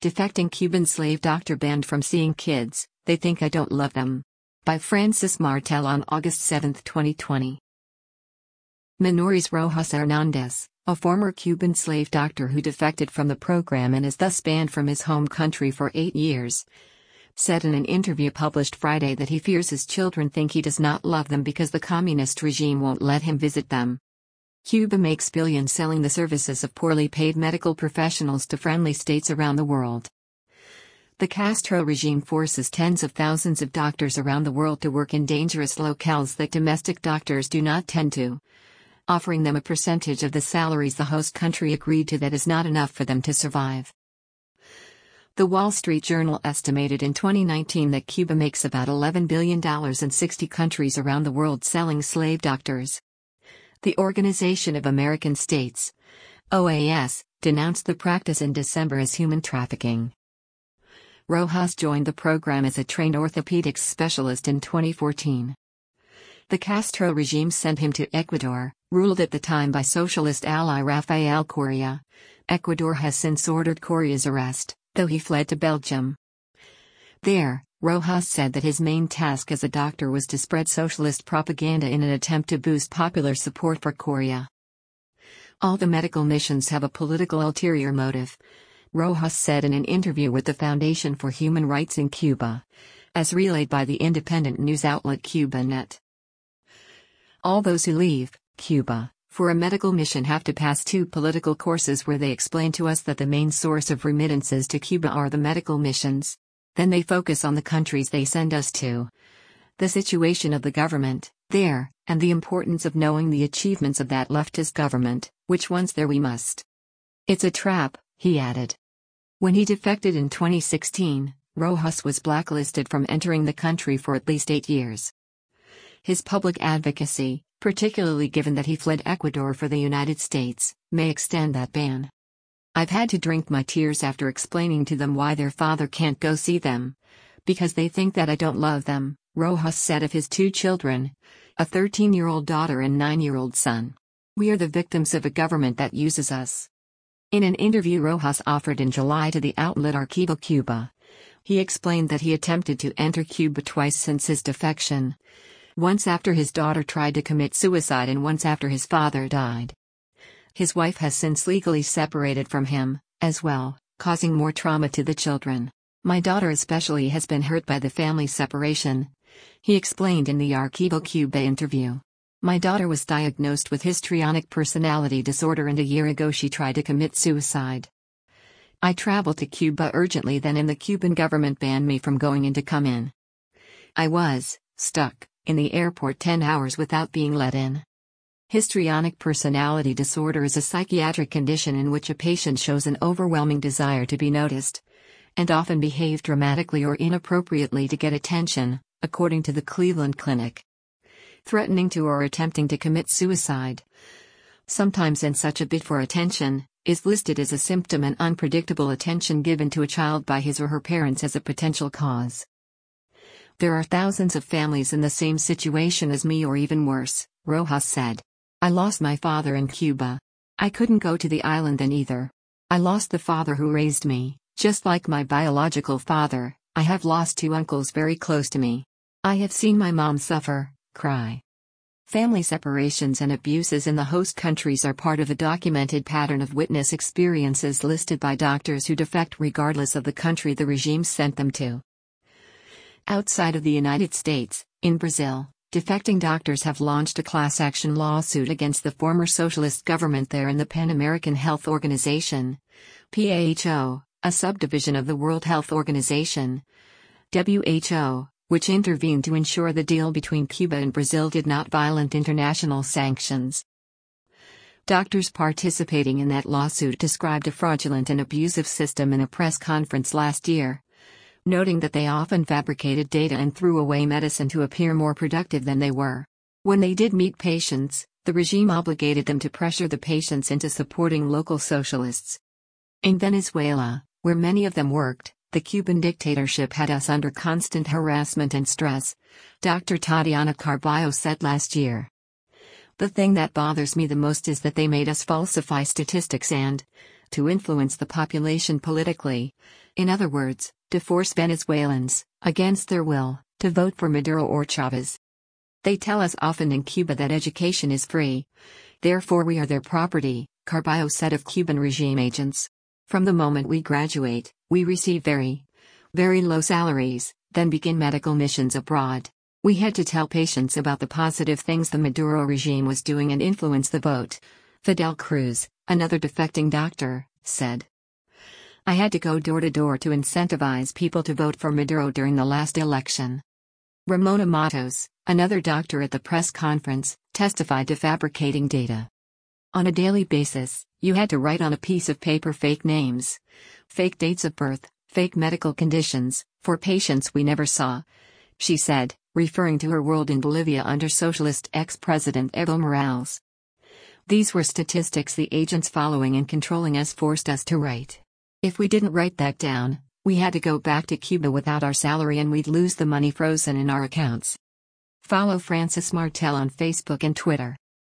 Defecting Cuban slave doctor banned from seeing kids, they think I don't love them. By Francis Martel on August 7, 2020. Menores Rojas Hernandez, a former Cuban slave doctor who defected from the program and is thus banned from his home country for 8 years, said in an interview published Friday that he fears his children think he does not love them because the communist regime won't let him visit them. Cuba makes billions selling the services of poorly paid medical professionals to friendly states around the world. The Castro regime forces tens of thousands of doctors around the world to work in dangerous locales that domestic doctors do not tend to, offering them a percentage of the salaries the host country agreed to that is not enough for them to survive. The Wall Street Journal estimated in 2019 that Cuba makes about $11 billion in 60 countries around the world selling slave doctors. The Organization of American States, OAS, denounced the practice in December as human trafficking. Rojas joined the program as a trained orthopedics specialist in 2014. The Castro regime sent him to Ecuador, ruled at the time by socialist ally Rafael Correa. Ecuador has since ordered Correa's arrest, though he fled to Belgium. There, Rojas said that his main task as a doctor was to spread socialist propaganda in an attempt to boost popular support for Correa. All the medical missions have a political ulterior motive, Rojas said in an interview with the Foundation for Human Rights in Cuba, as relayed by the independent news outlet CubaNet. All those who leave Cuba for a medical mission have to pass 2 political courses where they explain to us that the main source of remittances to Cuba are the medical missions. Then they focus on the countries they send us to, the situation of the government there, and the importance of knowing the achievements of that leftist government, which once there we must. It's a trap, he added. When he defected in 2016, Rojas was blacklisted from entering the country for at least 8 years. His public advocacy, particularly given that he fled Ecuador for the United States, may extend that ban. I've had to drink my tears after explaining to them why their father can't go see them. Because they think that I don't love them, Rojas said of his 2 children, a 13-year-old daughter and 9-year-old son. We are the victims of a government that uses us. In an interview Rojas offered in July to the outlet Archivo Cuba, he explained that he attempted to enter Cuba twice since his defection. Once after his daughter tried to commit suicide and once after his father died. His wife has since legally separated from him, as well, causing more trauma to the children. My daughter especially has been hurt by the family separation, he explained in the Archivo Cuba interview. My daughter was diagnosed with histrionic personality disorder and a year ago she tried to commit suicide. I traveled to Cuba urgently then and the Cuban government banned me from going in to come in. I was stuck in the airport 10 hours without being let in. Histrionic personality disorder is a psychiatric condition in which a patient shows an overwhelming desire to be noticed, and often behave dramatically or inappropriately to get attention, according to the Cleveland Clinic. Threatening to or attempting to commit suicide, sometimes in such a bid for attention, is listed as a symptom and unpredictable attention given to a child by his or her parents as a potential cause. There are thousands of families in the same situation as me or even worse, Rojas said. I lost my father in Cuba. I couldn't go to the island then either. I lost the father who raised me, just like my biological father. I have lost 2 uncles very close to me. I have seen my mom suffer, cry. Family separations and abuses in the host countries are part of a documented pattern of witness experiences listed by doctors who defect regardless of the country the regime sent them to. Outside of the United States, in Brazil, defecting doctors have launched a class action lawsuit against the former socialist government there and the Pan American Health Organization, PAHO, a subdivision of the World Health Organization, WHO, which intervened to ensure the deal between Cuba and Brazil did not violate international sanctions. Doctors participating in that lawsuit described a fraudulent and abusive system in a press conference last year, noting that they often fabricated data and threw away medicine to appear more productive than they were. When they did meet patients, the regime obligated them to pressure the patients into supporting local socialists. In Venezuela, where many of them worked, the Cuban dictatorship had us under constant harassment and stress, Dr. Tatiana Carballo said last year. The thing that bothers me the most is that they made us falsify statistics and to influence the population politically. In other words, to force Venezuelans, against their will, to vote for Maduro or Chavez. They tell us often in Cuba that education is free. Therefore we are their property, Carballo said of Cuban regime agents. From the moment we graduate, we receive very low salaries, then begin medical missions abroad. We had to tell patients about the positive things the Maduro regime was doing and influence the vote. Fidel Cruz, another defecting doctor, said. I had to go door to door to incentivize people to vote for Maduro during the last election. Ramona Matos, another doctor at the press conference, testified to fabricating data. On a daily basis, you had to write on a piece of paper fake names, fake dates of birth, fake medical conditions, for patients we never saw, she said, referring to her world in Bolivia under socialist ex-president Evo Morales. These were statistics the agents following and controlling us forced us to write. If we didn't write that down, we had to go back to Cuba without our salary and we'd lose the money frozen in our accounts. Follow Francis Martel on Facebook and Twitter.